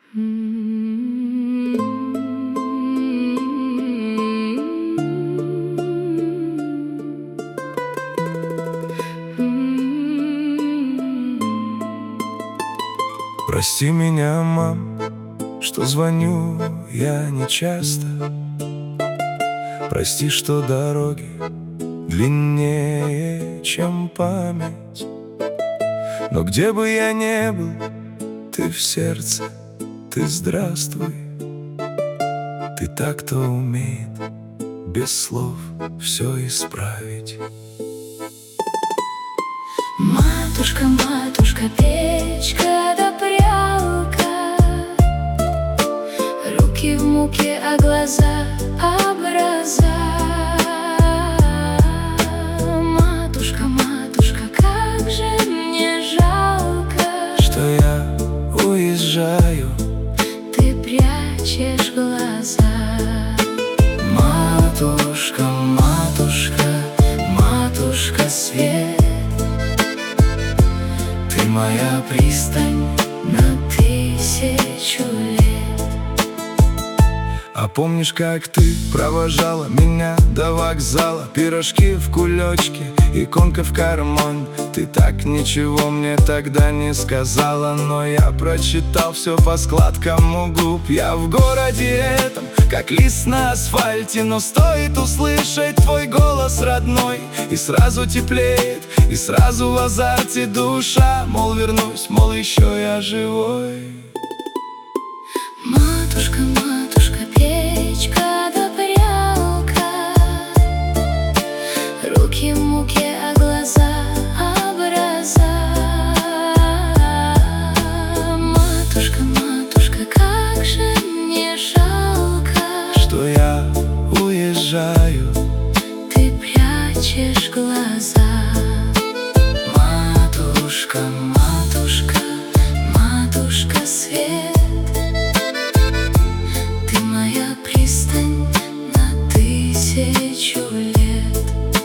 Прости меня, мам, что звоню я нечасто. Прости, что дороги длиннее, чем память. Но где бы я ни был, ты в сердце, ты здравствуй. Ты так, кто умеет без слов все исправить. Матушка, матушка, печка да прялка, руки в муке, а глаза образа. Матушка, матушка, как же мне жалко, что я уезжаю, ты прячешь глаза. Матушка, матушка, матушка свет, ты моя пристань на 1000 лет. А помнишь, как ты провожала меня до вокзала? Пирожки в кулечке, иконка в карман. Ты так ничего мне тогда не сказала, но я прочитал все по складкам у губ. Я в городе этом, как лист на асфальте, но стоит услышать твой голос родной, и сразу теплеет, и сразу в азарте душа. Мол, вернусь, мол, еще я живой. Матушка, матушка, печка да прялка, руки в муке, а глаза образа. Матушка, матушка, как же мне жалко, что я уезжаю, ты прячешь глаза. Матушка, Матушка, матушка свет, ты моя пристань на 1000 лет.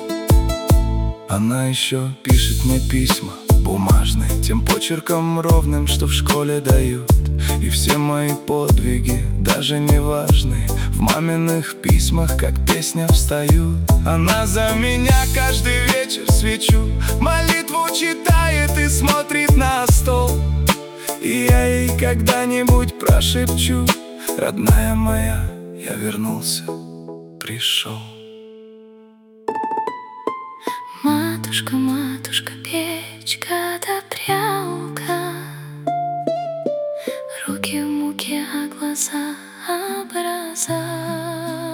она еще пишет мне письма бумажные, тем почерком ровным, что в школе дают. И все мои подвиги, даже не важные, в маминых письмах, как песня, встают. Она за меня каждый вечер свечу, молитву читает и смотрит на стол. И я ей когда-нибудь прошепчу: родная моя, я вернулся, пришел. Матушка, матушка, печка да прялка, руки в муке, а глаза образа.